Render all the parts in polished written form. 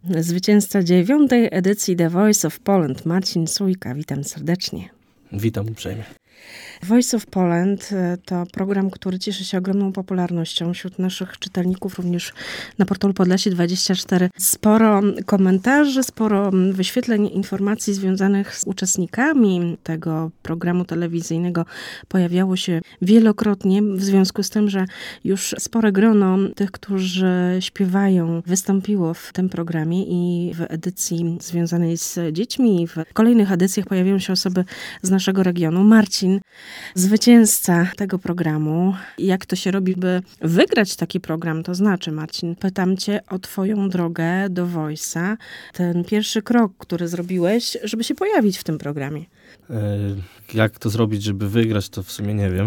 Zwycięzca 9. edycji The Voice of Poland, Marcin Sójka. Witam serdecznie. Witam uprzejmie. Voice of Poland to program, który cieszy się ogromną popularnością wśród naszych czytelników, również na portalu Podlasie24. Sporo komentarzy, sporo wyświetleń, informacji związanych z uczestnikami tego programu telewizyjnego pojawiało się wielokrotnie, w związku z tym, że już spore grono tych, którzy śpiewają, wystąpiło w tym programie i w edycji związanej z dziećmi. W kolejnych edycjach pojawiają się osoby z naszego regionu. Marcin, zwycięzca tego programu. Jak to się robi, by wygrać taki program? To znaczy, Marcin, pytam cię o twoją drogę do Voice'a. Ten pierwszy krok, który zrobiłeś, żeby się pojawić w tym programie. Jak to zrobić, żeby wygrać, to w sumie nie wiem.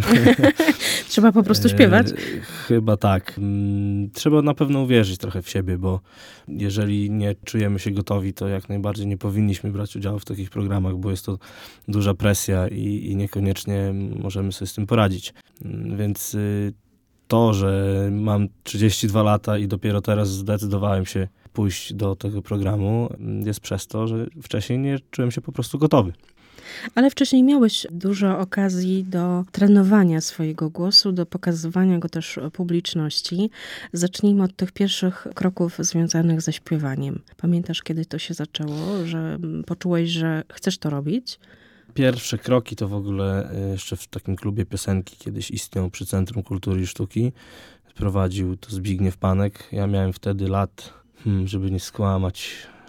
Trzeba po prostu śpiewać? Chyba tak. Trzeba na pewno uwierzyć trochę w siebie, bo jeżeli nie czujemy się gotowi, to jak najbardziej nie powinniśmy brać udziału w takich programach, bo jest to duża presja i niekoniecznie możemy sobie z tym poradzić. Więc to, że mam 32 lata i dopiero teraz zdecydowałem się pójść do tego programu, jest przez to, że wcześniej nie czułem się po prostu gotowy. Ale wcześniej miałeś dużo okazji do trenowania swojego głosu, do pokazywania go też publiczności. Zacznijmy od tych pierwszych kroków związanych ze śpiewaniem. Pamiętasz, kiedy to się zaczęło, że poczułeś, że chcesz to robić? Pierwsze kroki to w ogóle jeszcze w takim klubie piosenki kiedyś istniał przy Centrum Kultury i Sztuki. Prowadził to Zbigniew Panek. Ja miałem wtedy lat, żeby nie skłamać,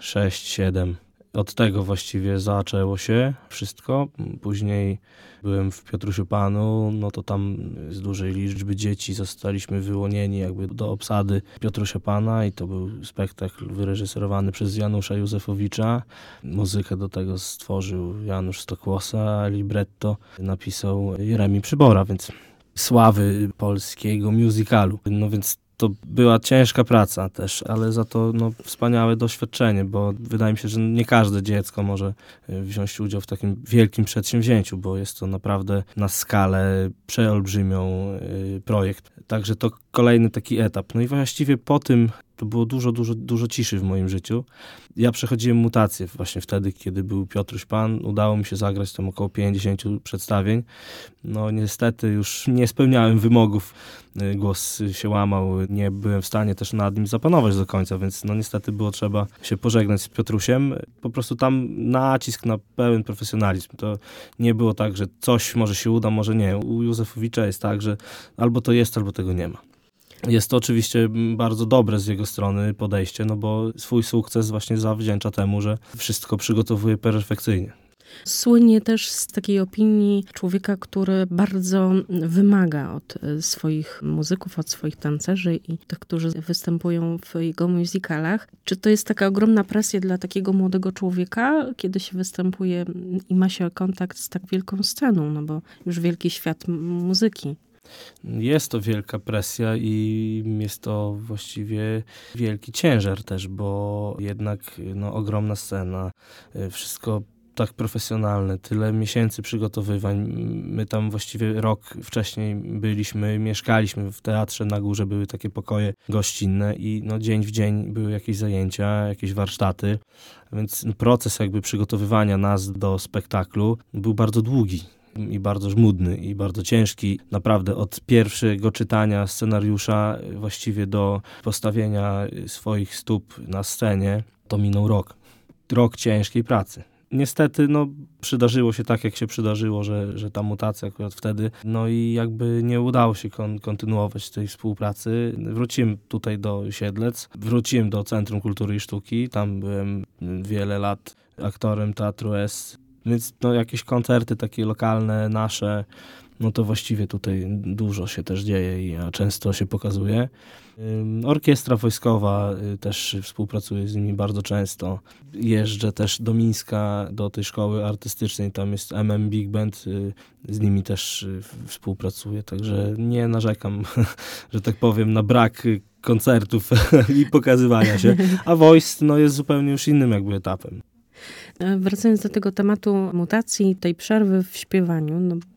6-7. Od tego właściwie zaczęło się wszystko. Później byłem w Piotrusiu Panu, no to tam z dużej liczby dzieci zostaliśmy wyłonieni jakby do obsady Piotrusia Pana i to był spektakl wyreżyserowany przez Janusza Józefowicza. Muzykę do tego stworzył Janusz Stokłosa, a libretto napisał Jeremi Przybora, więc sławy polskiego musicalu. No więc to była ciężka praca też, ale za to wspaniałe doświadczenie, bo wydaje mi się, że nie każde dziecko może wziąć udział w takim wielkim przedsięwzięciu, bo jest to naprawdę na skalę przeolbrzymią projekt. Także to kolejny taki etap. No i właściwie po tym to było dużo ciszy w moim życiu. Ja przechodziłem mutację właśnie wtedy, kiedy był Piotruś Pan. Udało mi się zagrać tam około 50 przedstawień. No niestety już nie spełniałem wymogów. Głos się łamał. Nie byłem w stanie też nad nim zapanować do końca, więc niestety było trzeba się pożegnać z Piotrusiem. Po prostu tam nacisk na pełen profesjonalizm. To nie było tak, że coś może się uda, może nie. U Józefowicza jest tak, że albo to jest, albo tego nie ma. Jest to oczywiście bardzo dobre z jego strony podejście, bo swój sukces właśnie zawdzięcza temu, że wszystko przygotowuje perfekcyjnie. Słynie też z takiej opinii człowieka, który bardzo wymaga od swoich muzyków, od swoich tancerzy i tych, którzy występują w jego musicalach. Czy to jest taka ogromna presja dla takiego młodego człowieka, kiedy się występuje i ma się kontakt z tak wielką sceną, bo już wielki świat muzyki? Jest to wielka presja i jest to właściwie wielki ciężar też, bo jednak ogromna scena, wszystko tak profesjonalne, tyle miesięcy przygotowywań. My tam właściwie rok wcześniej mieszkaliśmy w teatrze na górze, były takie pokoje gościnne i dzień w dzień były jakieś zajęcia, jakieś warsztaty, więc proces jakby przygotowywania nas do spektaklu był bardzo długi. I bardzo żmudny, i bardzo ciężki. Naprawdę od pierwszego czytania scenariusza właściwie do postawienia swoich stóp na scenie to minął rok. Rok ciężkiej pracy. Niestety przydarzyło się tak, jak się przydarzyło, że ta mutacja akurat wtedy, i jakby nie udało się kontynuować tej współpracy. Wróciłem tutaj do Siedlec, wróciłem do Centrum Kultury i Sztuki, tam byłem wiele lat aktorem Teatru S. Więc jakieś koncerty takie lokalne, nasze, to właściwie tutaj dużo się też dzieje i ja często się pokazuje. Orkiestra wojskowa też współpracuje z nimi bardzo często. Jeżdżę też do Mińska, do tej szkoły artystycznej, tam jest Big Band, z nimi też współpracuję, także nie narzekam, że tak powiem, na brak koncertów i pokazywania się, a Voice jest zupełnie już innym jakby etapem. Wracając do tego tematu mutacji, tej przerwy w śpiewaniu,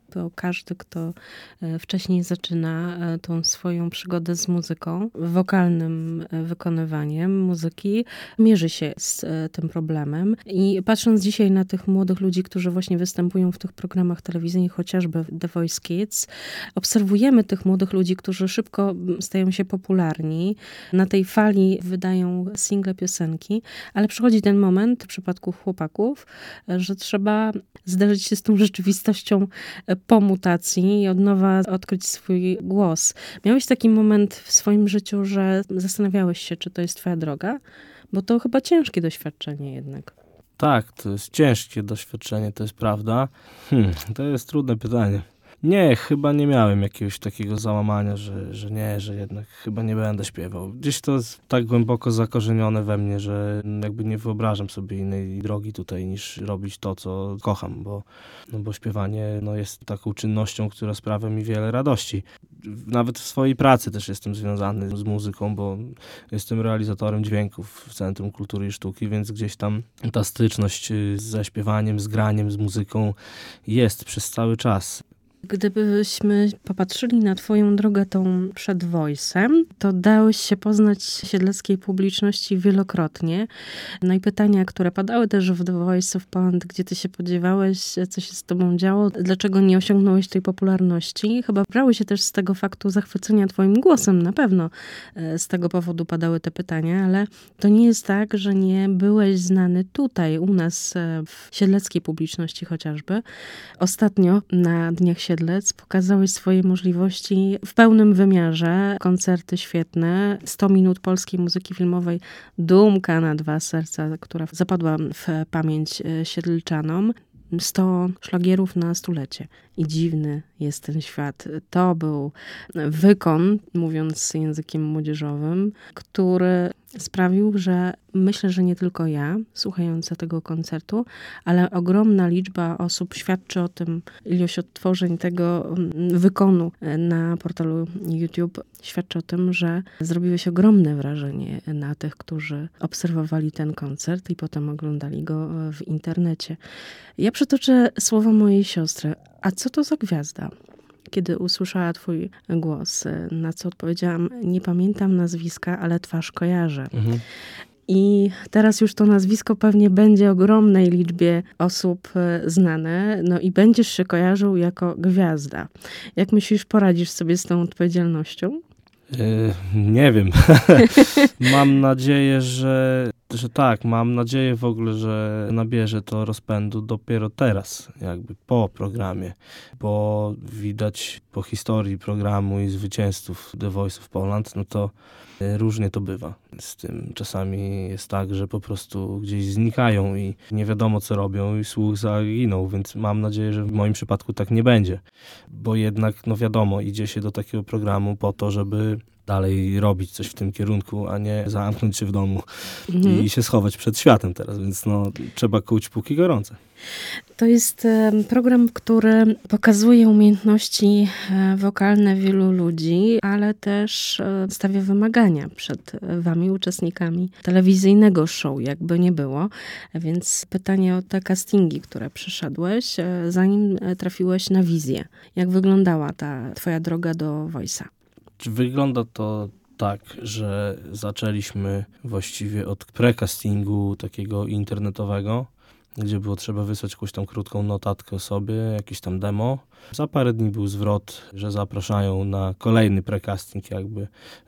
To każdy, kto wcześniej zaczyna tą swoją przygodę z muzyką, wokalnym wykonywaniem muzyki, mierzy się z tym problemem. I patrząc dzisiaj na tych młodych ludzi, którzy właśnie występują w tych programach telewizyjnych, chociażby The Voice Kids, obserwujemy tych młodych ludzi, którzy szybko stają się popularni. Na tej fali wydają single, piosenki, ale przychodzi ten moment w przypadku chłopaków, że trzeba zderzyć się z tą rzeczywistością po mutacji i od nowa odkryć swój głos. Miałeś taki moment w swoim życiu, że zastanawiałeś się, czy to jest twoja droga? Bo to chyba ciężkie doświadczenie jednak. Tak, to jest ciężkie doświadczenie, to jest prawda. To jest trudne pytanie. Nie, chyba nie miałem jakiegoś takiego załamania, że jednak chyba nie będę śpiewał. Gdzieś to jest tak głęboko zakorzenione we mnie, że jakby nie wyobrażam sobie innej drogi tutaj niż robić to, co kocham, bo śpiewanie jest taką czynnością, która sprawia mi wiele radości. Nawet w swojej pracy też jestem związany z muzyką, bo jestem realizatorem dźwięków w Centrum Kultury i Sztuki, więc gdzieś tam ta styczność ze śpiewaniem, z graniem, z muzyką jest przez cały czas. Gdybyśmy popatrzyli na twoją drogę tą przed Voice'em, to dałeś się poznać siedleckiej publiczności wielokrotnie. No i pytania, które padały też w The Voice of Poland, gdzie ty się podziewałeś, co się z tobą działo, dlaczego nie osiągnąłeś tej popularności, chyba brały się też z tego faktu zachwycenia twoim głosem, na pewno z tego powodu padały te pytania, ale to nie jest tak, że nie byłeś znany tutaj, u nas w siedleckiej publiczności chociażby. Ostatnio na Dniach Siedlec pokazałeś swoje możliwości w pełnym wymiarze. Koncerty świetne, 100 minut polskiej muzyki filmowej, Dumka na dwa serca, która zapadła w pamięć siedlczanom. 100 szlagierów na stulecie. I dziwny jest ten świat. To był wykon, mówiąc językiem młodzieżowym, który sprawił, że myślę, że nie tylko ja, słuchająca tego koncertu, ale ogromna liczba osób świadczy o tym, ilość odtworzeń tego wykonu na portalu YouTube świadczy o tym, że zrobiłeś ogromne wrażenie na tych, którzy obserwowali ten koncert i potem oglądali go w internecie. Ja przytoczę słowa mojej siostry. A co to za gwiazda? Kiedy usłyszała twój głos, na co odpowiedziałam, nie pamiętam nazwiska, ale twarz kojarzę. I teraz już to nazwisko pewnie będzie ogromnej liczbie osób znane, no i będziesz się kojarzył jako gwiazda. Jak myślisz, poradzisz sobie z tą odpowiedzialnością? Nie wiem. Mam nadzieję, że tak. Mam nadzieję w ogóle, że nabierze to rozpędu dopiero teraz, jakby po programie, bo widać po historii programu i zwycięzców The Voice of Poland, no to różnie to bywa z tym. Czasami jest tak, że po prostu gdzieś znikają i nie wiadomo co robią i słuch zaginął, więc mam nadzieję, że w moim przypadku tak nie będzie, bo jednak, no wiadomo, idzie się do takiego programu po to, żeby dalej robić coś w tym kierunku, a nie zamknąć się w domu i się schować przed światem teraz, więc trzeba kuć póki gorące. To jest program, który pokazuje umiejętności wokalne wielu ludzi, ale też stawia wymagania przed wami, uczestnikami telewizyjnego show, jakby nie było. Więc pytanie o te castingi, które przeszedłeś, zanim trafiłeś na wizję. Jak wyglądała ta twoja droga do Voice'a? Wygląda to tak, że zaczęliśmy właściwie od precastingu takiego internetowego, gdzie było trzeba wysłać jakąś tam krótką notatkę o sobie, jakieś tam demo. Za parę dni był zwrot, że zapraszają na kolejny precasting jakby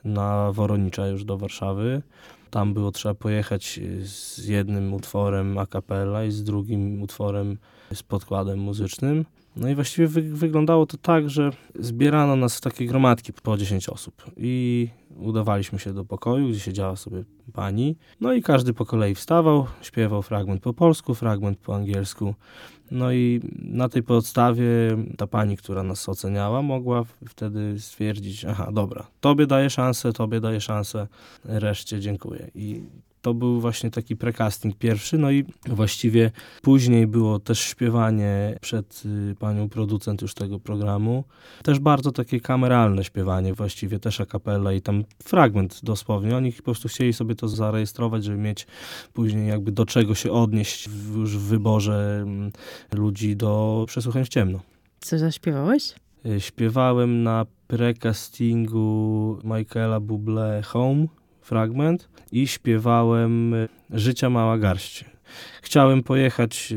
na Woronicza już do Warszawy. Tam było trzeba pojechać z jednym utworem a cappella i z drugim utworem z podkładem muzycznym. No i właściwie wyglądało to tak, że zbierano nas w takie gromadki po 10 osób i udawaliśmy się do pokoju, gdzie siedziała sobie pani. No i każdy po kolei wstawał, śpiewał fragment po polsku, fragment po angielsku. No i na tej podstawie ta pani, która nas oceniała, mogła wtedy stwierdzić, aha, dobra, tobie daję szansę, reszcie dziękuję. I to był właśnie taki precasting pierwszy, no i właściwie później było też śpiewanie przed panią producent już tego programu. Też bardzo takie kameralne śpiewanie, właściwie też a cappella i tam fragment dosłownie. Oni po prostu chcieli sobie to zarejestrować, żeby mieć później jakby do czego się odnieść już w wyborze ludzi do przesłuchań w ciemno. Co zaśpiewałeś? Śpiewałem na precastingu Michaela Bublé Home fragment i śpiewałem Życia mała garść. Chciałem pojechać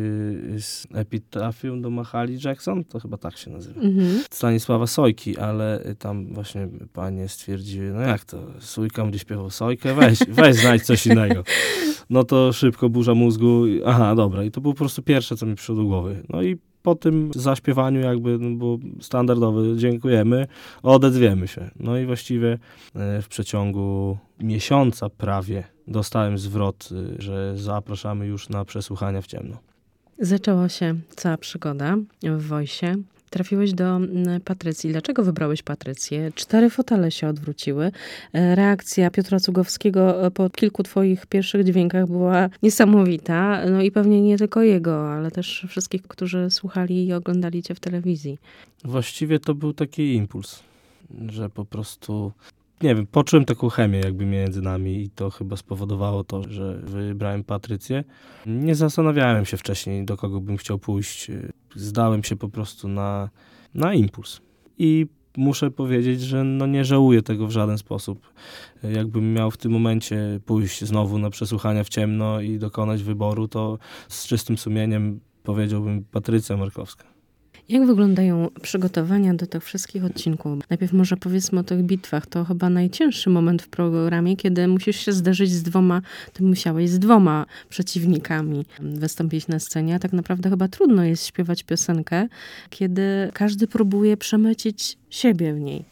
z Epitafium do Mahalia Jackson, to chyba tak się nazywa, Stanisława Sojki, ale tam właśnie panie stwierdziły, no jak to, Sójka będzie śpiewał Sojkę, weź znajdź coś innego. No to szybko burza mózgu, aha, dobra, i to było po prostu pierwsze, co mi przyszło do głowy. No i po tym zaśpiewaniu jakby, no bo standardowy, dziękujemy, odezwiemy się. No i właściwie w przeciągu miesiąca prawie dostałem zwrot, że zapraszamy już na przesłuchania w ciemno. Zaczęła się cała przygoda w Voice'ie. Trafiłeś do Patrycji. Dlaczego wybrałeś Patrycję? 4 fotele się odwróciły. Reakcja Piotra Cugowskiego po kilku twoich pierwszych dźwiękach była niesamowita. No i pewnie nie tylko jego, ale też wszystkich, którzy słuchali i oglądali cię w telewizji. Właściwie to był taki impuls, że po prostu, nie wiem, poczułem taką chemię jakby między nami i to chyba spowodowało to, że wybrałem Patrycję. Nie zastanawiałem się wcześniej, do kogo bym chciał pójść. Zdałem się po prostu na impuls. I muszę powiedzieć, że no nie żałuję tego w żaden sposób. Jakbym miał w tym momencie pójść znowu na przesłuchania w ciemno i dokonać wyboru, to z czystym sumieniem powiedziałbym Patrycja Markowska. Jak wyglądają przygotowania do tych wszystkich odcinków? Najpierw może powiedzmy o tych bitwach. To chyba najcięższy moment w programie, kiedy musisz się zderzyć ty musiałeś z 2 przeciwnikami wystąpić na scenie. A tak naprawdę chyba trudno jest śpiewać piosenkę, kiedy każdy próbuje przemycić siebie w niej.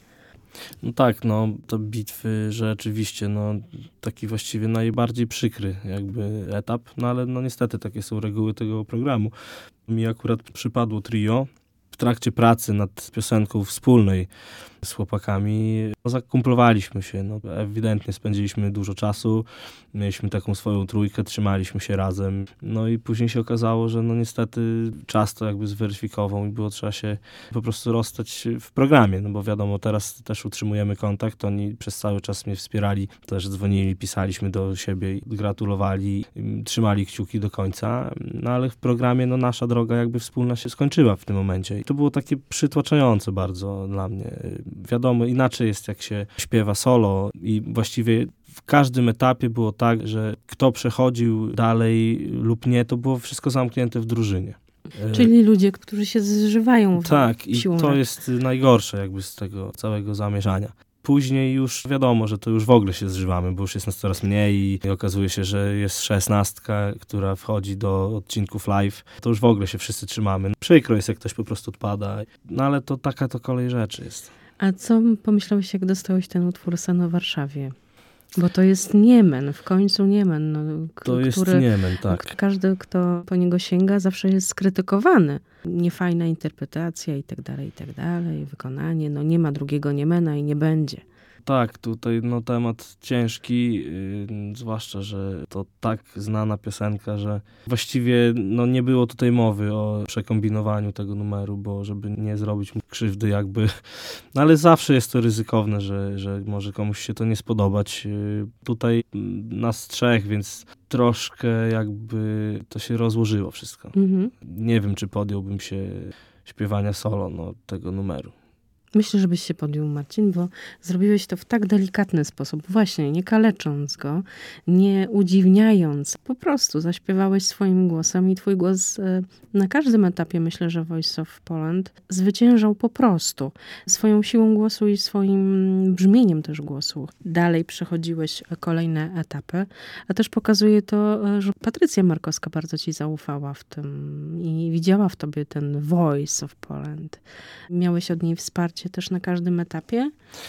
No tak, no to bitwy rzeczywiście, no taki właściwie najbardziej przykry jakby etap, no ale no niestety takie są reguły tego programu. Mi akurat przypadło trio. W trakcie pracy nad piosenką wspólnej z chłopakami zakumplowaliśmy się. No, ewidentnie spędziliśmy dużo czasu, mieliśmy taką swoją trójkę, trzymaliśmy się razem. No i później się okazało, że no niestety czas to jakby zweryfikował i było trzeba się po prostu rozstać w programie, no bo wiadomo, teraz też utrzymujemy kontakt, oni przez cały czas mnie wspierali, też dzwonili, pisaliśmy do siebie, gratulowali, trzymali kciuki do końca, no ale w programie no nasza droga jakby wspólna się skończyła w tym momencie. I to było takie przytłaczające bardzo dla mnie. Wiadomo, inaczej jest jak się śpiewa solo i właściwie w każdym etapie było tak, że kto przechodził dalej lub nie, to było wszystko zamknięte w drużynie. Czyli ludzie, którzy się zżywają tak, i siłą to rzeczy. jest najgorsze jakby z tego całego zamierzania. Później już wiadomo, że to już w ogóle się zżywamy, bo już jest nas coraz mniej i okazuje się, że jest 16, która wchodzi do odcinków live. To już w ogóle się wszyscy trzymamy. Przykro jest, jak ktoś po prostu odpada, no ale to taka to kolej rzeczy jest. A co pomyślałeś, jak dostałeś ten utwór Sen o Warszawie? Bo to jest Niemen, w końcu Niemen. No, to jest Niemen, tak. Każdy, kto po niego sięga, zawsze jest skrytykowany. Niefajna interpretacja i tak dalej, wykonanie. No nie ma drugiego Niemena i nie będzie. Tak, tutaj no, temat ciężki, zwłaszcza, że to tak znana piosenka, że właściwie no, nie było tutaj mowy o przekombinowaniu tego numeru, bo żeby nie zrobić mu krzywdy jakby, no, ale zawsze jest to ryzykowne, że może komuś się to nie spodobać. Tutaj nas 3, więc troszkę jakby to się rozłożyło wszystko. Nie wiem, czy podjąłbym się śpiewania solo tego numeru. Myślę, żebyś się podjął, Marcin, bo zrobiłeś to w tak delikatny sposób. Właśnie, nie kalecząc go, nie udziwniając. Po prostu zaśpiewałeś swoim głosem i twój głos na każdym etapie, myślę, że Voice of Poland zwyciężał po prostu. Swoją siłą głosu i swoim brzmieniem też głosu. Dalej przechodziłeś kolejne etapy, a też pokazuje to, że Patrycja Markowska bardzo ci zaufała w tym i widziała w tobie ten Voice of Poland. Miałeś od niej wsparcie też na każdym etapie?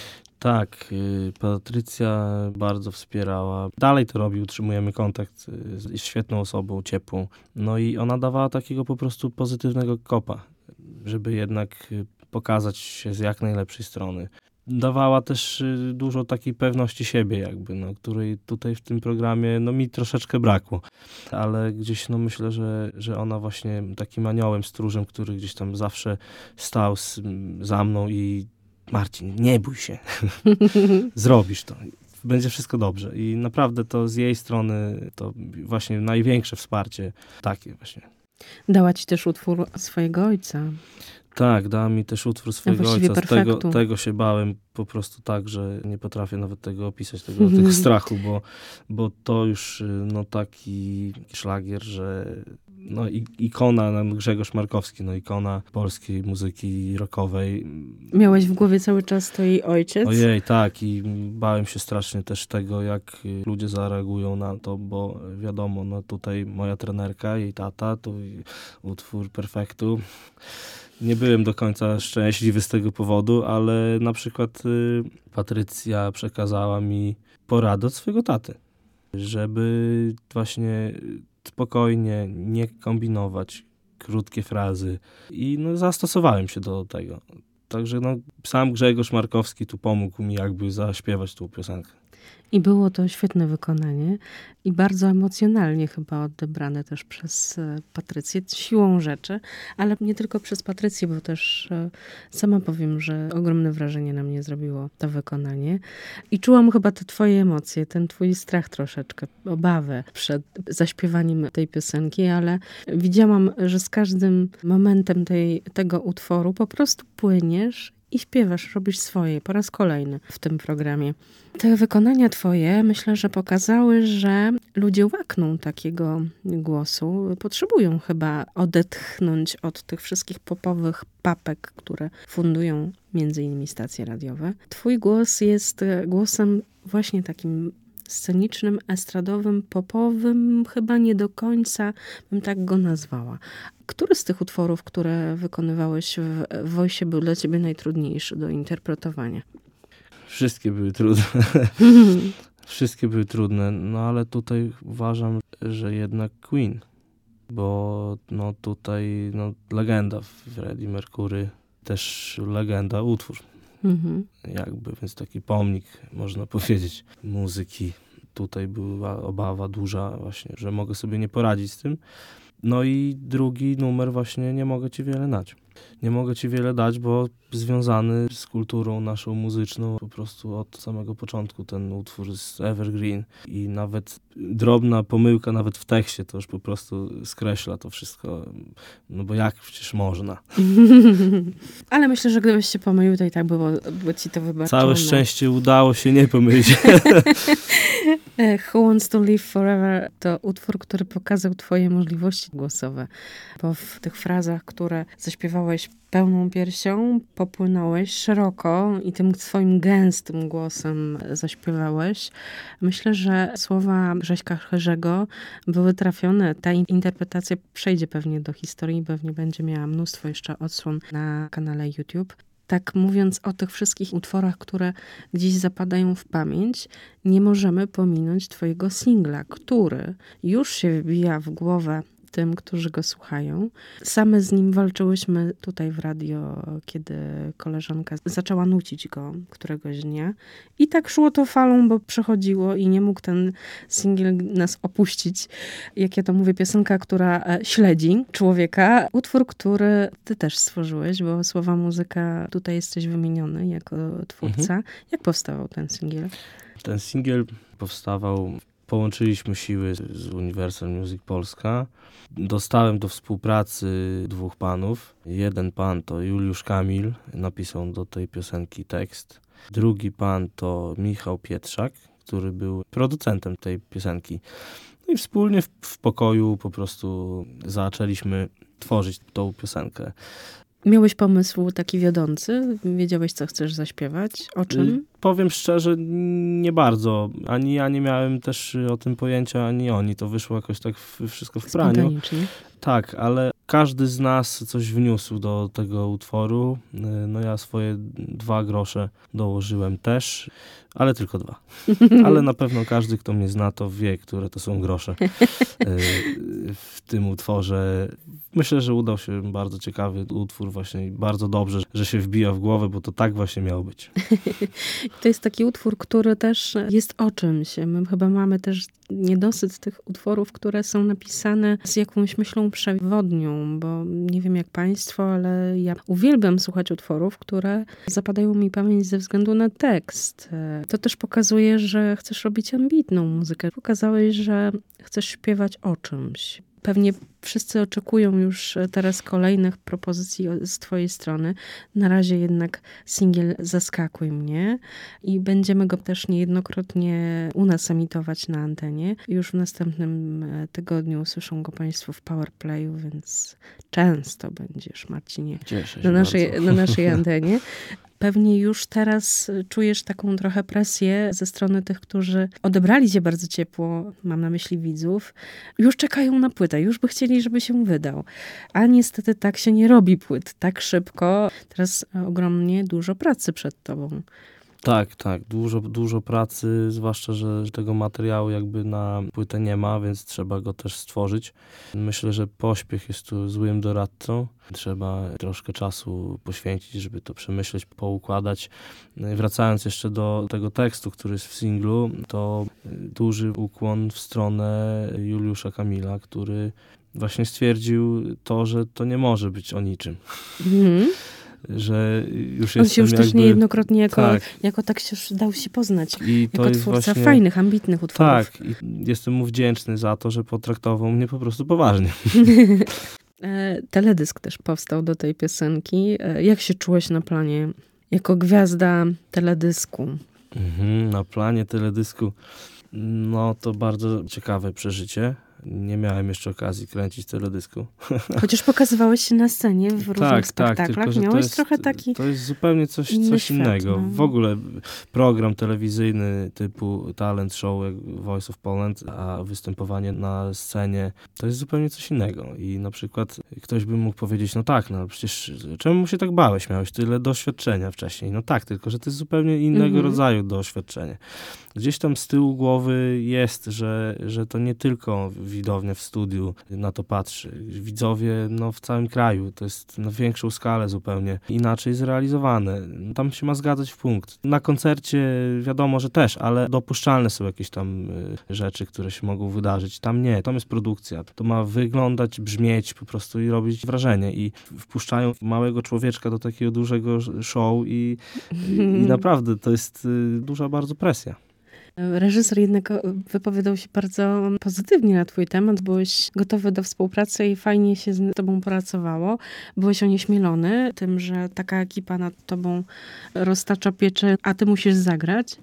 Tak, Patrycja bardzo wspierała. Dalej to robi, utrzymujemy kontakt z świetną osobą, ciepłą. No i ona dawała takiego po prostu pozytywnego kopa, żeby jednak pokazać się z jak najlepszej strony. Dawała też dużo takiej pewności siebie jakby, której tutaj w tym programie mi troszeczkę brakło. Ale gdzieś myślę, że ona właśnie takim aniołem, stróżem, który gdzieś tam zawsze stał za mną i Marcin, nie bój się, zrobisz to, będzie wszystko dobrze. I naprawdę to z jej strony to właśnie największe wsparcie takie właśnie. Dała ci też utwór swojego ojca. Tak, dała mi też utwór swojego ojca. Tego się bałem po prostu tak, że nie potrafię nawet tego opisać, tego strachu, bo to już taki szlagier, że ikona, Grzegorz Markowski, ikona polskiej muzyki rockowej. Miałeś w głowie cały czas to jej ojciec? Ojej, tak, i bałem się strasznie też tego, jak ludzie zareagują na to, bo wiadomo, tutaj moja trenerka, jej tata, tu utwór Perfektu. Nie byłem do końca szczęśliwy z tego powodu, ale na przykład Patrycja przekazała mi poradę od swojego taty, żeby właśnie spokojnie, nie kombinować, krótkie frazy i zastosowałem się do tego. Także sam Grzegorz Markowski tu pomógł mi jakby zaśpiewać tą piosenkę. I było to świetne wykonanie i bardzo emocjonalnie chyba odebrane też przez Patrycję, siłą rzeczy, ale nie tylko przez Patrycję, bo też sama powiem, że ogromne wrażenie na mnie zrobiło to wykonanie. I czułam chyba te twoje emocje, ten twój strach troszeczkę, obawę przed zaśpiewaniem tej piosenki, ale widziałam, że z każdym momentem tego utworu po prostu płyniesz i śpiewasz, robisz swoje po raz kolejny w tym programie. Te wykonania twoje, myślę, że pokazały, że ludzie łakną takiego głosu. Potrzebują chyba odetchnąć od tych wszystkich popowych papek, które fundują między innymi stacje radiowe. Twój głos jest głosem właśnie takim scenicznym, estradowym, popowym, chyba nie do końca bym tak go nazwała. Który z tych utworów, które wykonywałeś w Voice był dla ciebie najtrudniejszy do interpretowania? Wszystkie były trudne. Wszystkie były trudne, ale tutaj uważam, że jednak Queen, bo tutaj legenda Freddie Mercury, też legenda utwór. Jakby, więc taki pomnik, można powiedzieć, muzyki. Tutaj była obawa duża właśnie, że mogę sobie nie poradzić z tym. I drugi numer właśnie Nie mogę ci wiele dać. Nie mogę ci wiele dać, bo związany z kulturą naszą muzyczną po prostu od samego początku ten utwór jest evergreen i nawet drobna pomyłka nawet w tekście to już po prostu skreśla to wszystko, bo jak przecież można. Ale myślę, że gdybyś się pomylił, to i tak było ci to wybaczone. Całe szczęście udało się nie pomylić. Who Wants to Live Forever to utwór, który pokazał twoje możliwości głosowe, bo w tych frazach, które zaśpiewałeś pełną piersią, popłynąłeś szeroko i tym swoim gęstym głosem zaśpiewałeś. Myślę, że słowa Grześka Herzego były trafione. Ta interpretacja przejdzie pewnie do historii, pewnie będzie miała mnóstwo jeszcze odsłon na kanale YouTube. Tak mówiąc o tych wszystkich utworach, które gdzieś zapadają w pamięć, nie możemy pominąć twojego singla, który już się wbija w głowę tym, którzy go słuchają. Same z nim walczyłyśmy tutaj w radio, kiedy koleżanka zaczęła nucić go któregoś dnia. I tak szło to falą, bo przechodziło i nie mógł ten singiel nas opuścić. Jak ja to mówię, piosenka, która śledzi człowieka. Utwór, który ty też stworzyłeś, bo słowa, muzyka, tutaj jesteś wymieniony jako twórca. Jak powstawał ten singiel? Ten singiel powstawał... Połączyliśmy siły z Universal Music Polska. Dostałem do współpracy dwóch panów. Jeden pan to Juliusz Kamil, napisał do tej piosenki tekst. Drugi pan to Michał Pietrzak, który był producentem tej piosenki. I wspólnie w pokoju po prostu zaczęliśmy tworzyć tą piosenkę. Miałeś pomysł taki wiodący? Wiedziałeś, co chcesz zaśpiewać? O czym? Powiem szczerze, nie bardzo. Ani ja nie miałem też o tym pojęcia, ani oni. To wyszło jakoś tak wszystko w praniu. Spontanicznie. Tak, ale każdy z nas coś wniósł do tego utworu. Ja swoje 2 grosze dołożyłem też, ale tylko 2. Ale na pewno każdy, kto mnie zna, to wie, które to są grosze w tym utworze. Myślę, że udał się bardzo ciekawy utwór, właśnie bardzo dobrze, że się wbija w głowę, bo to tak właśnie miało być. To jest taki utwór, który też jest o czymś. My chyba mamy też niedosyt tych utworów, które są napisane z jakąś myślą przewodnią, bo nie wiem jak państwo, ale ja uwielbiam słuchać utworów, które zapadają mi w pamięć ze względu na tekst. To też pokazuje, że chcesz robić ambitną muzykę. Pokazałeś, że chcesz śpiewać o czymś. Pewnie wszyscy oczekują już teraz kolejnych propozycji z twojej strony. Na razie jednak singiel Zaskakuj mnie i będziemy go też niejednokrotnie u nas emitować na antenie. Już w następnym tygodniu usłyszą go państwo w Powerplayu, więc często będziesz, Marcinie, na naszej antenie. Pewnie już teraz czujesz taką trochę presję ze strony tych, którzy odebrali cię bardzo ciepło, mam na myśli widzów, już czekają na płytę, już by chcieli, żeby się wydał. A niestety tak się nie robi płyt tak szybko. Teraz ogromnie dużo pracy przed tobą. Tak. Dużo pracy, zwłaszcza, że tego materiału jakby na płytę nie ma, więc trzeba go też stworzyć. Myślę, że pośpiech jest tu złym doradcą. Trzeba troszkę czasu poświęcić, żeby to przemyśleć, poukładać. Wracając jeszcze do tego tekstu, który jest w singlu, to duży ukłon w stronę Juliusza Kamila, który właśnie stwierdził to, że to nie może być o niczym. Że już on się już jakby, też niejednokrotnie jako tak się dał się poznać. I jako twórca właśnie fajnych, ambitnych utworów. Tak, i jestem mu wdzięczny za to, że potraktował mnie po prostu poważnie. Teledysk też powstał do tej piosenki. Jak się czułeś na planie jako gwiazda teledysku? Na planie teledysku, no to bardzo ciekawe przeżycie. Nie miałem jeszcze okazji kręcić teledysku. Chociaż pokazywałeś się na scenie w różnych spektaklach. Tylko, miałeś trochę taki to jest zupełnie coś innego. W ogóle program telewizyjny typu talent show jak Voice of Poland, a występowanie na scenie to jest zupełnie coś innego. I na przykład ktoś by mógł powiedzieć, no przecież czemu się tak bałeś? Miałeś tyle doświadczenia wcześniej. No tak, tylko że to jest zupełnie innego rodzaju doświadczenie. Gdzieś tam z tyłu głowy jest, że to nie tylko widownia w studiu na to patrzy. Widzowie w całym kraju. To jest na większą skalę zupełnie inaczej zrealizowane. Tam się ma zgadzać w punkt. Na koncercie wiadomo, że też, ale dopuszczalne są jakieś tam rzeczy, które się mogą wydarzyć. Tam nie. Tam jest produkcja. To ma wyglądać, brzmieć po prostu i robić wrażenie. I wpuszczają małego człowieczka do takiego dużego show i naprawdę to jest duża bardzo presja. Reżyser jednak wypowiadał się bardzo pozytywnie na twój temat. Byłeś gotowy do współpracy i fajnie się z tobą pracowało. Byłeś onieśmielony tym, że taka ekipa nad tobą roztacza pieczę, a ty musisz zagrać.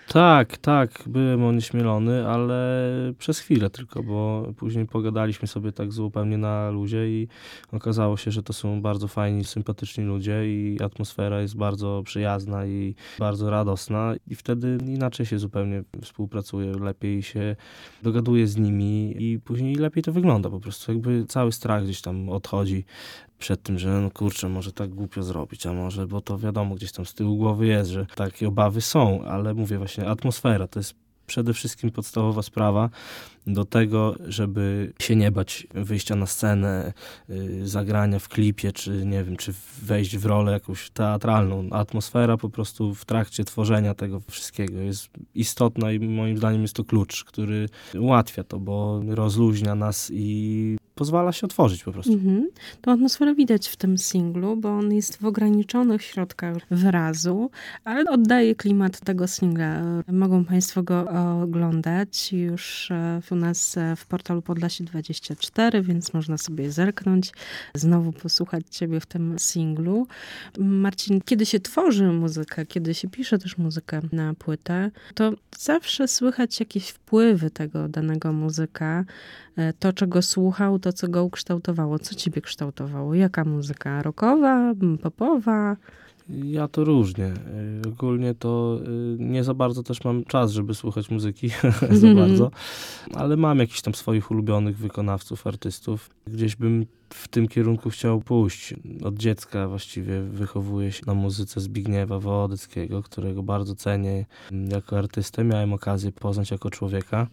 Tak, byłem onieśmielony, ale przez chwilę tylko, bo później pogadaliśmy sobie tak zupełnie na luzie i okazało się, że to są bardzo fajni, sympatyczni ludzie i atmosfera jest bardzo przyjazna i bardzo radosna i wtedy inaczej się zupełnie współpracuje, lepiej się dogaduje z nimi i później lepiej to wygląda po prostu, jakby cały strach gdzieś tam odchodzi przed tym, że może tak głupio zrobić, a może, bo to wiadomo, gdzieś tam z tyłu głowy jest, że takie obawy są, ale mówię właśnie, atmosfera to jest przede wszystkim podstawowa sprawa do tego, żeby się nie bać wyjścia na scenę, zagrania w klipie, czy nie wiem, czy wejść w rolę jakąś teatralną. Atmosfera po prostu w trakcie tworzenia tego wszystkiego jest istotna i moim zdaniem jest to klucz, który ułatwia to, bo rozluźnia nas i pozwala się otworzyć po prostu. Tą atmosferę widać w tym singlu, bo on jest w ograniczonych środkach wyrazu, ale oddaje klimat tego singla. Mogą państwo go oglądać już u nas w portalu Podlasie24, więc można sobie zerknąć, znowu posłuchać ciebie w tym singlu. Marcin, kiedy się tworzy muzykę, kiedy się pisze też muzykę na płytę, to zawsze słychać jakieś wpływy tego danego muzyka, to, czego słuchał, to, co go ukształtowało. Co ciebie kształtowało? Jaka muzyka? Rockowa? Popowa? Ja to różnie. Ogólnie to nie za bardzo też mam czas, żeby słuchać muzyki, za bardzo, ale mam jakichś tam swoich ulubionych wykonawców, artystów. Gdzieś bym w tym kierunku chciał pójść. Od dziecka właściwie wychowuję się na muzyce Zbigniewa Wołodyckiego, którego bardzo cenię jako artystę. Miałem okazję poznać jako człowieka.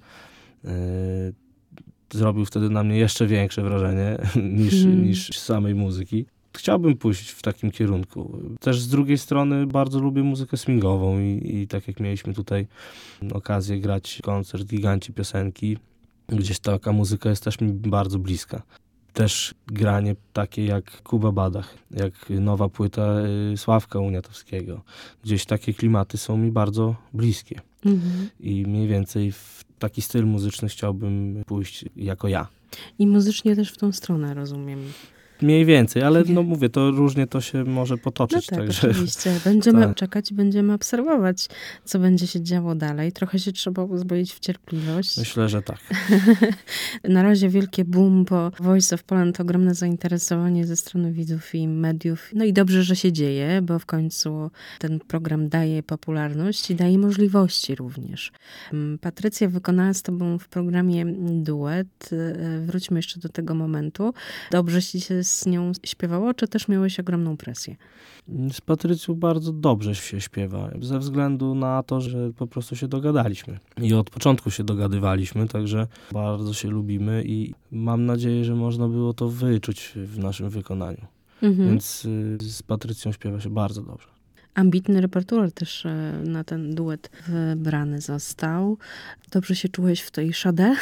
Zrobił wtedy na mnie jeszcze większe wrażenie niż samej muzyki. Chciałbym pójść w takim kierunku. Też z drugiej strony bardzo lubię muzykę swingową i tak jak mieliśmy tutaj okazję grać koncert Giganci Piosenki, gdzieś taka muzyka jest też mi bardzo bliska. Też granie takie jak Kuba Badach, jak nowa płyta Sławka Uniatowskiego. Gdzieś takie klimaty są mi bardzo bliskie. I mniej więcej w taki styl muzyczny chciałbym pójść jako ja. I muzycznie też w tą stronę, rozumiem. Mniej więcej, ale no mówię, to różnie to się może potoczyć. No tak, także oczywiście. Będziemy tak. czekać i będziemy obserwować, co będzie się działo dalej. Trochę się trzeba uzbroić w cierpliwość. Myślę, że tak. Na razie wielkie boom, bo Voice of Poland to ogromne zainteresowanie ze strony widzów i mediów. No i dobrze, że się dzieje, bo w końcu ten program daje popularność i daje możliwości również. Patrycja wykonała z tobą w programie duet. Wróćmy jeszcze do tego momentu. Dobrze ci się z nią śpiewało, czy też miałeś ogromną presję? Z Patrycją bardzo dobrze się śpiewa, ze względu na to, że po prostu się dogadaliśmy. I od początku się dogadywaliśmy, także bardzo się lubimy i mam nadzieję, że można było to wyczuć w naszym wykonaniu. Więc z Patrycją śpiewa się bardzo dobrze. Ambitny repertuar też na ten duet wybrany został. Dobrze się czułeś w tej Sade?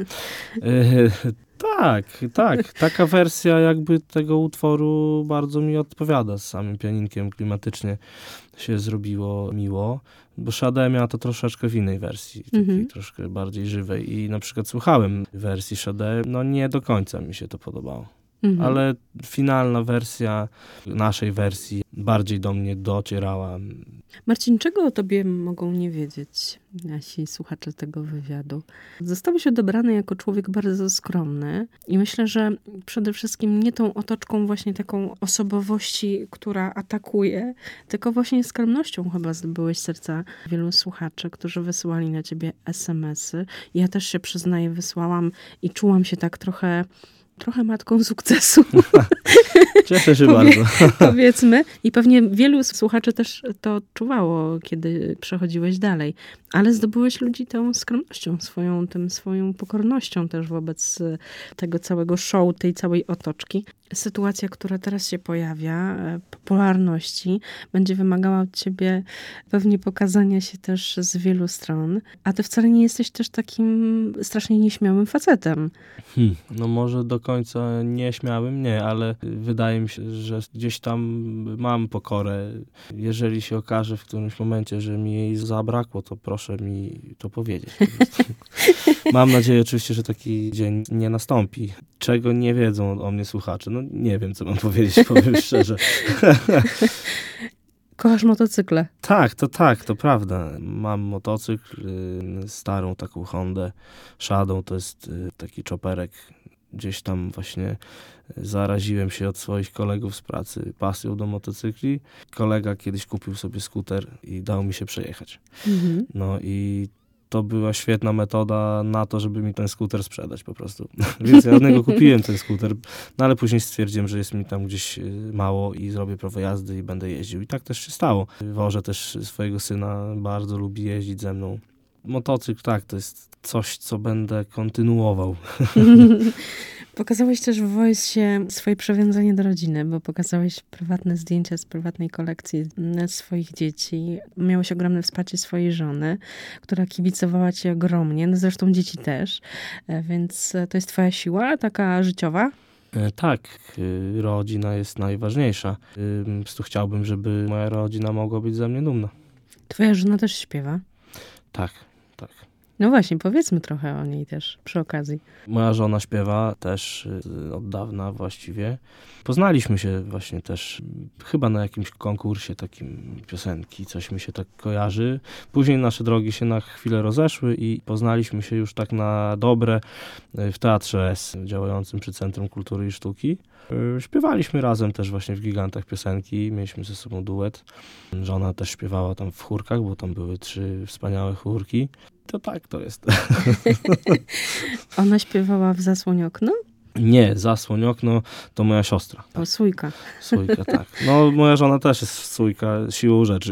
Tak. Taka wersja jakby tego utworu bardzo mi odpowiada. Z samym pianinkiem klimatycznie się zrobiło miło, bo Sade miała to troszeczkę w innej wersji, takiej troszkę bardziej żywej i na przykład słuchałem wersji Sade, no nie do końca mi się to podobało. Ale finalna wersja naszej wersji bardziej do mnie docierała. Marcin, czego o tobie mogą nie wiedzieć nasi słuchacze tego wywiadu? Zostałeś odebrany jako człowiek bardzo skromny i myślę, że przede wszystkim nie tą otoczką właśnie taką osobowości, która atakuje, tylko właśnie skromnością chyba zdobyłeś serca wielu słuchaczy, którzy wysyłali na ciebie SMS-y. Ja też się przyznaję, wysłałam i czułam się tak trochę matką sukcesu. Cieszę się bardzo. Powiedzmy. I pewnie wielu słuchaczy też to odczuwało, kiedy przechodziłeś dalej. Ale zdobyłeś ludzi tą skromnością, swoją pokornością też wobec tego całego show, tej całej otoczki. Sytuacja, która teraz się pojawia, popularności, będzie wymagała od ciebie pewnie pokazania się też z wielu stron. A ty wcale nie jesteś też takim strasznie nieśmiałym facetem. No może do końca nieśmiałym, nie, ale wydaje mi się, że gdzieś tam mam pokorę. Jeżeli się okaże w którymś momencie, że mi jej zabrakło, to proszę mi to powiedzieć. Mam nadzieję oczywiście, że taki dzień nie nastąpi. Czego nie wiedzą o mnie słuchacze? No nie wiem, co mam powiedzieć, powiem szczerze. Kochasz motocykle? Tak, to prawda. Mam motocykl, starą taką Hondę Shadow, to jest taki czoperek. Gdzieś tam właśnie zaraziłem się od swoich kolegów z pracy pasją do motocykli. Kolega kiedyś kupił sobie skuter i dał mi się przejechać. No i to była świetna metoda na to, żeby mi ten skuter sprzedać po prostu. Więc ja od niego kupiłem ten skuter, no ale później stwierdziłem, że jest mi tam gdzieś mało i zrobię prawo jazdy i będę jeździł. I tak też się stało. Wożę też swojego syna, bardzo lubi jeździć ze mną. Motocykl, tak, to jest coś, co będę kontynuował. Pokazałeś też w Voice swoje przywiązanie do rodziny, bo pokazałeś prywatne zdjęcia z prywatnej kolekcji swoich dzieci. Miałeś ogromne wsparcie swojej żony, która kibicowała ci ogromnie, no zresztą dzieci też, więc to jest twoja siła taka życiowa? Tak, rodzina jest najważniejsza. Po prostu chciałbym, żeby moja rodzina mogła być ze mnie dumna. Twoja żona też śpiewa? Tak. No właśnie, powiedzmy trochę o niej też przy okazji. Moja żona śpiewa też od dawna właściwie. Poznaliśmy się właśnie też chyba na jakimś konkursie takim piosenki, coś mi się tak kojarzy. Później nasze drogi się na chwilę rozeszły i poznaliśmy się już tak na dobre w Teatrze S, działającym przy Centrum Kultury i Sztuki. Śpiewaliśmy razem też właśnie w Gigantach piosenki, mieliśmy ze sobą duet. Żona też śpiewała tam w chórkach, bo tam były 3 wspaniałe chórki. To tak to jest. Ona śpiewała w Zasłoń okno? Nie, Zasłoń okno to moja siostra. O, Sójka. Sójka, tak. No moja żona też jest Sójka siłą rzeczy.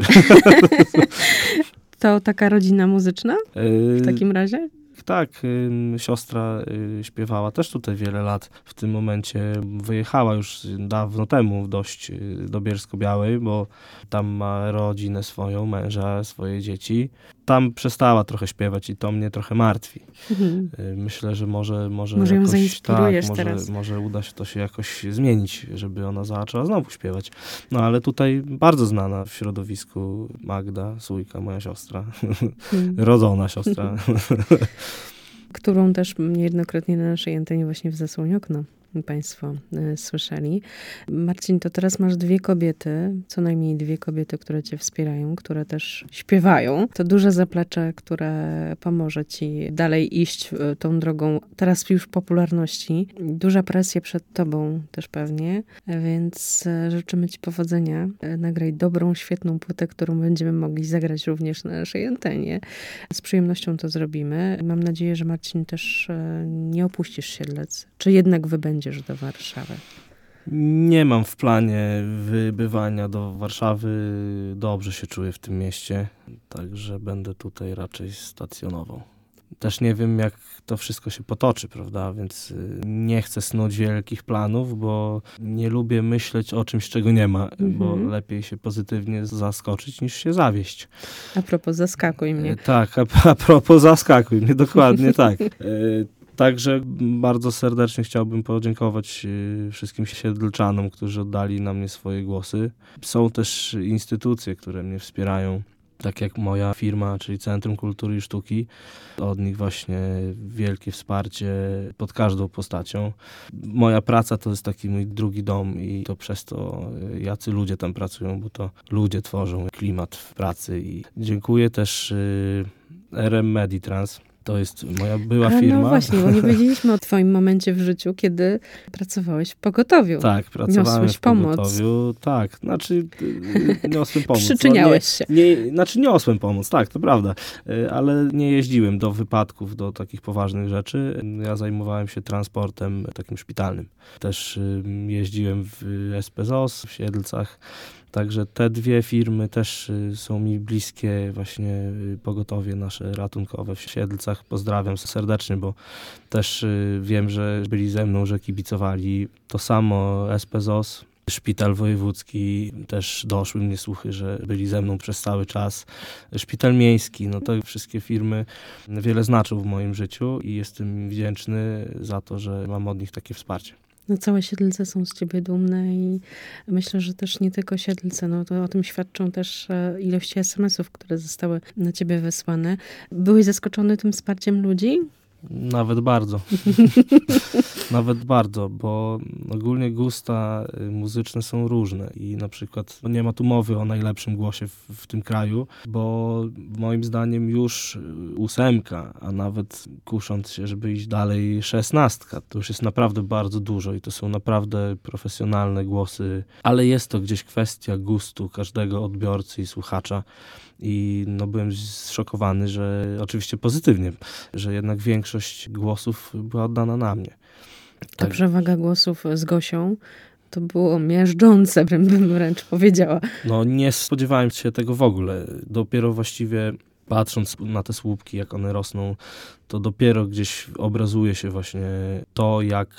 To taka rodzina muzyczna w takim razie? Tak, siostra śpiewała też tutaj wiele lat. W tym momencie wyjechała już dawno temu dość do Bielsko-Białej, bo tam ma rodzinę swoją, męża, swoje dzieci. Tam przestała trochę śpiewać i to mnie trochę martwi. Myślę, że może ją jakoś, zainspirujesz tak, teraz. może uda się to się jakoś zmienić, żeby ona zaczęła znowu śpiewać. No ale tutaj bardzo znana w środowisku Magda, Sójka, moja siostra, rodzona siostra. którą też niejednokrotnie na naszej antenie właśnie w Zasłoń okno Państwo słyszeli. Marcin, to teraz masz 2 kobiety, co najmniej 2 kobiety, które cię wspierają, które też śpiewają. To duże zaplecze, które pomoże ci dalej iść tą drogą teraz już popularności. Duża presja przed tobą też pewnie, więc życzymy ci powodzenia. Nagraj dobrą, świetną płytę, którą będziemy mogli zagrać również na naszej antenie. Z przyjemnością to zrobimy. Mam nadzieję, że Marcin też nie opuścisz Siedlec. Czy jednak wybędziesz do Warszawy? Nie mam w planie wybywania do Warszawy. Dobrze się czuję w tym mieście, także będę tutaj raczej stacjonował. Też nie wiem, jak to wszystko się potoczy, prawda, więc nie chcę snuć wielkich planów, bo nie lubię myśleć o czymś, czego nie ma, bo lepiej się pozytywnie zaskoczyć, niż się zawieść. A propos, zaskakuj mnie. Tak, a propos, zaskakuj mnie, dokładnie tak. Także bardzo serdecznie chciałbym podziękować wszystkim siedlczanom, którzy oddali na mnie swoje głosy. Są też instytucje, które mnie wspierają, tak jak moja firma, czyli Centrum Kultury i Sztuki. Od nich właśnie wielkie wsparcie pod każdą postacią. Moja praca to jest taki mój drugi dom i to przez to, jacy ludzie tam pracują, bo to ludzie tworzą klimat w pracy. I dziękuję też RM Meditrans. To jest moja była firma. No właśnie, bo nie wiedzieliśmy o twoim momencie w życiu, kiedy pracowałeś w pogotowiu. Tak, pracowałem Niosłeś w pogotowiu. Tak, znaczy niosłem pomoc. Przyczyniałeś się. Niosłem pomoc, tak, to prawda. Ale nie jeździłem do wypadków, do takich poważnych rzeczy. Ja zajmowałem się transportem takim szpitalnym. Też jeździłem w SPZOS, w Siedlcach. Także te 2 firmy też są mi bliskie, właśnie pogotowie nasze ratunkowe w Siedlcach. Pozdrawiam serdecznie, bo też wiem, że byli ze mną, że kibicowali. To samo SPZOS, Szpital Wojewódzki, też doszły mnie słuchy, że byli ze mną przez cały czas. Szpital Miejski, no te wszystkie firmy wiele znaczą w moim życiu i jestem im wdzięczny za to, że mam od nich takie wsparcie. No całe Siedlce są z ciebie dumne i myślę, że też nie tylko Siedlce, no to o tym świadczą też ilości SMS-ów, które zostały na ciebie wysłane. Byłeś zaskoczony tym wsparciem ludzi? Nawet bardzo. Nawet bardzo, bo ogólnie gusta muzyczne są różne i na przykład nie ma tu mowy o najlepszym głosie w tym kraju, bo moim zdaniem już 8, a nawet kusząc się, żeby iść dalej 16, to już jest naprawdę bardzo dużo i to są naprawdę profesjonalne głosy, ale jest to gdzieś kwestia gustu każdego odbiorcy i słuchacza. I no byłem zszokowany, że oczywiście pozytywnie, że jednak większość głosów była oddana na mnie. Ta przewaga głosów z Gosią to było miażdżące, bym wręcz powiedziała. No nie spodziewałem się tego w ogóle. Dopiero właściwie patrząc na te słupki, jak one rosną, to dopiero gdzieś obrazuje się właśnie to,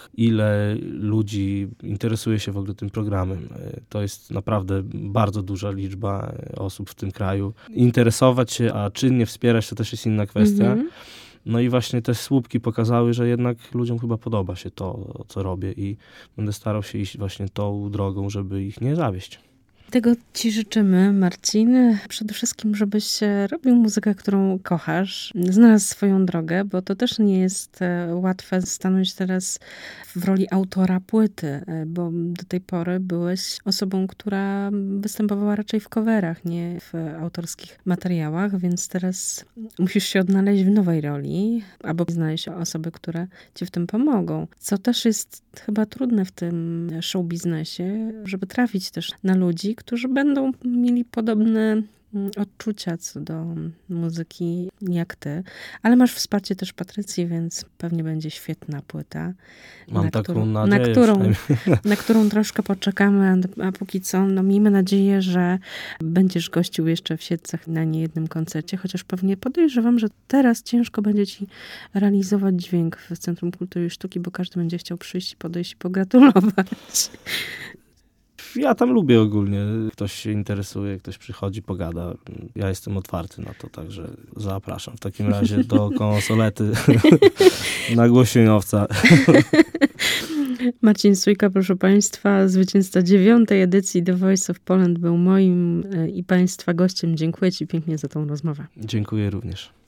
ile ludzi interesuje się w ogóle tym programem. To jest naprawdę bardzo duża liczba osób w tym kraju. Interesować się, a czynnie wspierać, to też jest inna kwestia. No i właśnie te słupki pokazały, że jednak ludziom chyba podoba się to, co robię i będę starał się iść właśnie tą drogą, żeby ich nie zawieść. Tego ci życzymy, Marcin. Przede wszystkim, żebyś robił muzykę, którą kochasz, znalazł swoją drogę, bo to też nie jest łatwe stanąć teraz w roli autora płyty, bo do tej pory byłeś osobą, która występowała raczej w coverach, nie w autorskich materiałach, więc teraz musisz się odnaleźć w nowej roli, albo znaleźć osoby, które ci w tym pomogą. Co też jest chyba trudne w tym show biznesie, żeby trafić też na ludzi, którzy będą mieli podobne odczucia co do muzyki jak ty. Ale masz wsparcie też Patrycji, więc pewnie będzie świetna płyta. Mam taką nadzieję. Na którą troszkę poczekamy, a póki co, no miejmy nadzieję, że będziesz gościł jeszcze w Siedlcach na niejednym koncercie, chociaż pewnie podejrzewam, że teraz ciężko będzie ci realizować dźwięk w Centrum Kultury i Sztuki, bo każdy będzie chciał przyjść i podejść i pogratulować. Ja tam lubię ogólnie. Ktoś się interesuje, ktoś przychodzi, pogada. Ja jestem otwarty na to, także zapraszam. W takim razie do konsolety na Głośnieniowca. Marcin Sójka, proszę Państwa, zwycięzca 9. edycji The Voice of Poland był moim i Państwa gościem. Dziękuję Ci pięknie za tą rozmowę. Dziękuję również.